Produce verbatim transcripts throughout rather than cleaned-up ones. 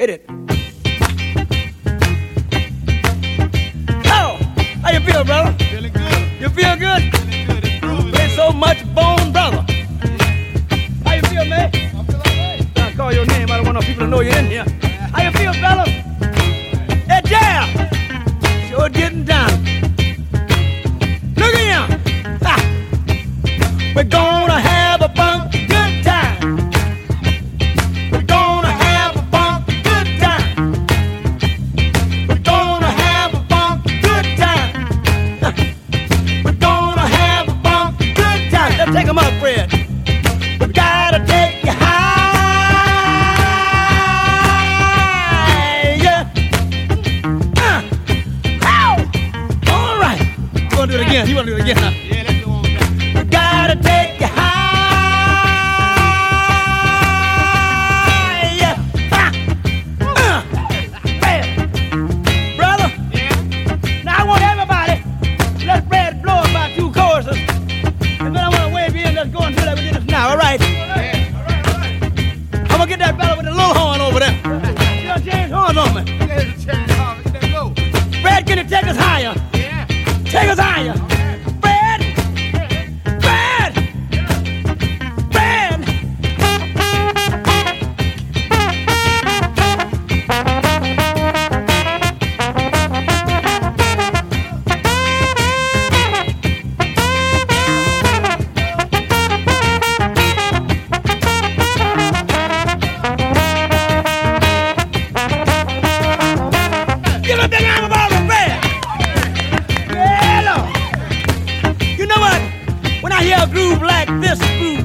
Hit it. Oh, how you feel, brother? Feeling good. You feel good? Feeling good. It's grooving. Play so much bone, brother. How you feel, man? I feel all right. I call your name. I don't want no people to know you're in here. How you feel, fella? That jam. Sure getting down. Look at him. Ha. We're gonna have a funky good time. We're gonna have a funky good time. We're gonna have a funky good time. Ha. We're gonna have a funky good time. Let's take 'em up, Fred. We gotta take you higher. Uh. Ow. All right. You wanna do it again? You wanna do it again, huh? Yeah, let's go on back. We gotta take you higher. Ha. Uh. Hey. Brother, Yeah. now I want everybody, let Fred blow about two choruses. And then I want to wave you in. Let's go and do that with this now, all right? Yeah. All right, all right. I'm gonna get that fella with the little horn over there. You know, James Horn on me. Yeah, it's a change. Oh, let's go. Fred, can you take us higher? Yeah. Take us higher. Fred! Fred! Fred! Give a big arm about the Fred! Yeah, Lord. You know what? When I hear a groove like this groove,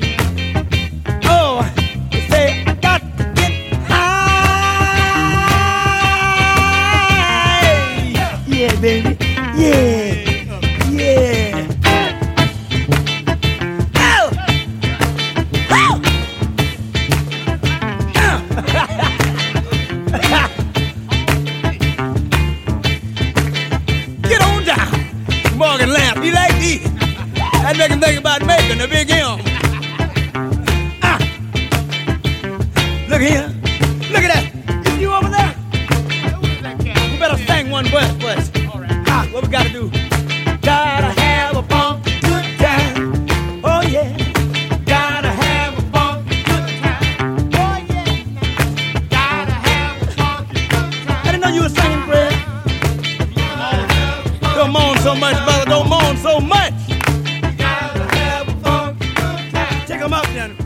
oh, you say, I got to get high. Yeah, baby. Yeah. Yeah. Ow. Ow. Get on down. Morgan Lamb, you like these? That make him think about making a big M. Ah. Look here. Look at that. Is you over there? What is that cat? We better sing one verse first. All right. Ah, what we gotta do? Gotta have a funky good time. Oh yeah. Gotta have a funky good time. Oh yeah. Gotta have a funky good I time. didn't know you were singing, Fred. Don't moan so much, brother. Don't moan so much. Gotta have a funky good time. Take 'em up then.